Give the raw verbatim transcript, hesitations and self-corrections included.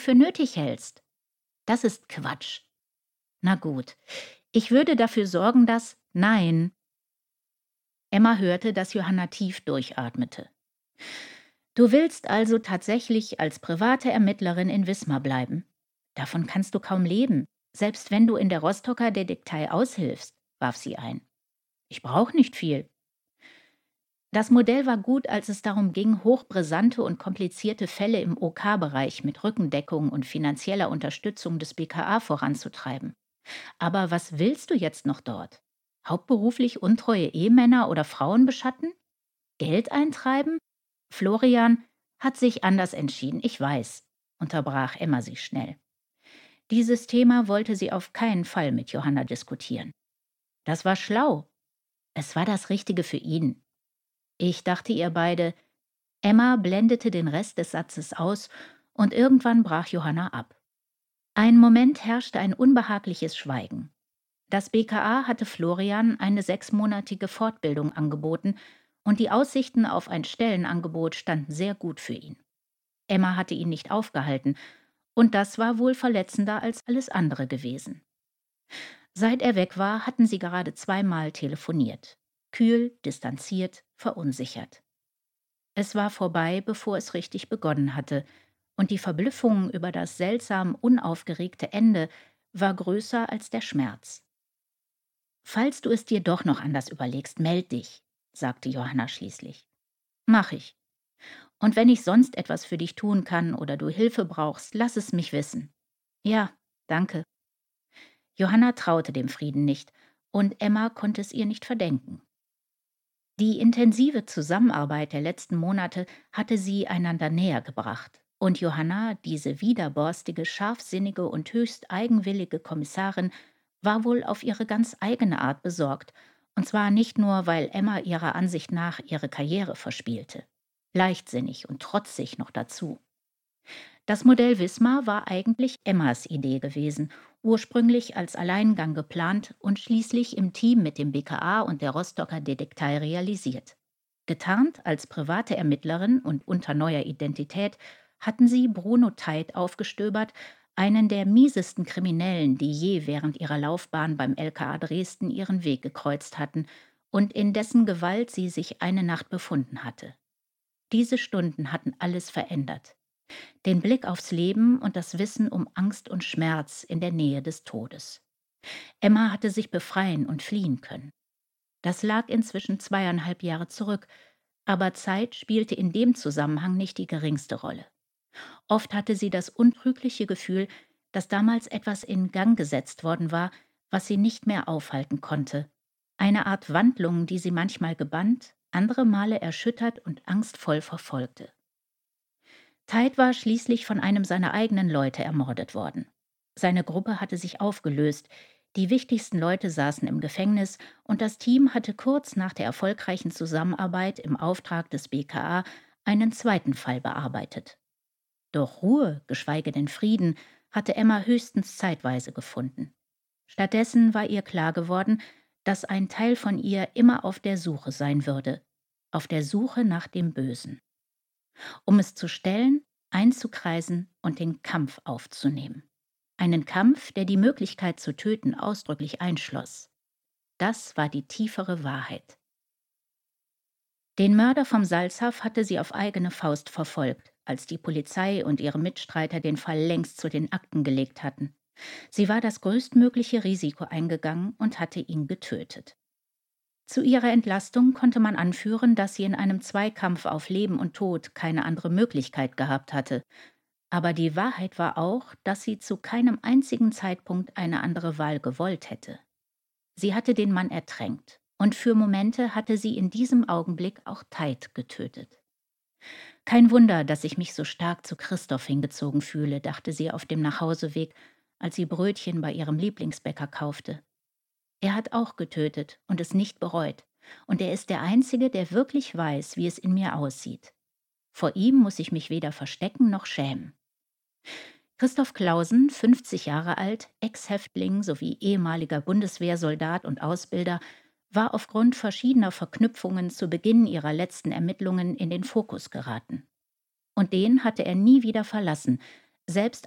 für nötig hältst. Das ist Quatsch. Na gut, ich würde dafür sorgen, dass... Nein. Emma hörte, dass Johanna tief durchatmete. Du willst also tatsächlich als private Ermittlerin in Wismar bleiben. Davon kannst du kaum leben, selbst wenn du in der Rostocker Detektei aushilfst, warf sie ein. Ich brauche nicht viel. Das Modell war gut, als es darum ging, hochbrisante und komplizierte Fälle im O K-Bereich mit Rückendeckung und finanzieller Unterstützung des B K A voranzutreiben. Aber was willst du jetzt noch dort? Hauptberuflich untreue Ehemänner oder Frauen beschatten? Geld eintreiben? Florian hat sich anders entschieden, ich weiß, unterbrach Emma sie schnell. Dieses Thema wollte sie auf keinen Fall mit Johanna diskutieren. Das war schlau. Es war das Richtige für ihn. Ich dachte, ihr beide... Emma blendete den Rest des Satzes aus und irgendwann brach Johanna ab. Einen Moment herrschte ein unbehagliches Schweigen. Das B K A hatte Florian eine sechsmonatige Fortbildung angeboten und die Aussichten auf ein Stellenangebot standen sehr gut für ihn. Emma hatte ihn nicht aufgehalten und das war wohl verletzender als alles andere gewesen. Seit er weg war, hatten sie gerade zweimal telefoniert. Kühl, distanziert, verunsichert. Es war vorbei, bevor es richtig begonnen hatte, und die Verblüffung über das seltsam unaufgeregte Ende war größer als der Schmerz. »Falls du es dir doch noch anders überlegst, meld dich«, sagte Johanna schließlich. »Mach ich. Und wenn ich sonst etwas für dich tun kann oder du Hilfe brauchst, lass es mich wissen.« »Ja, danke.« Johanna traute dem Frieden nicht, und Emma konnte es ihr nicht verdenken. Die intensive Zusammenarbeit der letzten Monate hatte sie einander näher gebracht. Und Johanna, diese widerborstige, scharfsinnige und höchst eigenwillige Kommissarin, war wohl auf ihre ganz eigene Art besorgt. Und zwar nicht nur, weil Emma ihrer Ansicht nach ihre Karriere verspielte. Leichtsinnig und trotzig noch dazu. Das Modell Wismar war eigentlich Emmas Idee gewesen, ursprünglich als Alleingang geplant und schließlich im Team mit dem B K A und der Rostocker Detektei realisiert. Getarnt als private Ermittlerin und unter neuer Identität hatten sie Bruno Teit aufgestöbert, einen der miesesten Kriminellen, die je während ihrer Laufbahn beim L K A Dresden ihren Weg gekreuzt hatten und in dessen Gewalt sie sich eine Nacht befunden hatte. Diese Stunden hatten alles verändert. Den Blick aufs Leben und das Wissen um Angst und Schmerz in der Nähe des Todes. Emma hatte sich befreien und fliehen können. Das lag inzwischen zweieinhalb Jahre zurück, aber Zeit spielte in dem Zusammenhang nicht die geringste Rolle. Oft hatte sie das untrügliche Gefühl, dass damals etwas in Gang gesetzt worden war, was sie nicht mehr aufhalten konnte. Eine Art Wandlung, die sie manchmal gebannt, andere Male erschüttert und angstvoll verfolgte. Teit war schließlich von einem seiner eigenen Leute ermordet worden. Seine Gruppe hatte sich aufgelöst, die wichtigsten Leute saßen im Gefängnis und das Team hatte kurz nach der erfolgreichen Zusammenarbeit im Auftrag des B K A einen zweiten Fall bearbeitet. Doch Ruhe, geschweige denn Frieden, hatte Emma höchstens zeitweise gefunden. Stattdessen war ihr klar geworden, dass ein Teil von ihr immer auf der Suche sein würde, auf der Suche nach dem Bösen. Um es zu stellen, einzukreisen und den Kampf aufzunehmen. Einen Kampf, der die Möglichkeit zu töten ausdrücklich einschloss. Das war die tiefere Wahrheit. Den Mörder vom Salzhaff hatte sie auf eigene Faust verfolgt, als die Polizei und ihre Mitstreiter den Fall längst zu den Akten gelegt hatten. Sie war das größtmögliche Risiko eingegangen und hatte ihn getötet. Zu ihrer Entlastung konnte man anführen, dass sie in einem Zweikampf auf Leben und Tod keine andere Möglichkeit gehabt hatte. Aber die Wahrheit war auch, dass sie zu keinem einzigen Zeitpunkt eine andere Wahl gewollt hätte. Sie hatte den Mann ertränkt und für Momente hatte sie in diesem Augenblick auch Teit getötet. Kein Wunder, dass ich mich so stark zu Christoph hingezogen fühle, dachte sie auf dem Nachhauseweg, als sie Brötchen bei ihrem Lieblingsbäcker kaufte. Er hat auch getötet und es nicht bereut. Und er ist der Einzige, der wirklich weiß, wie es in mir aussieht. Vor ihm muss ich mich weder verstecken noch schämen. Christoph Clausen, fünfzig Jahre alt, Ex-Häftling sowie ehemaliger Bundeswehrsoldat und Ausbilder, war aufgrund verschiedener Verknüpfungen zu Beginn ihrer letzten Ermittlungen in den Fokus geraten. Und den hatte er nie wieder verlassen, selbst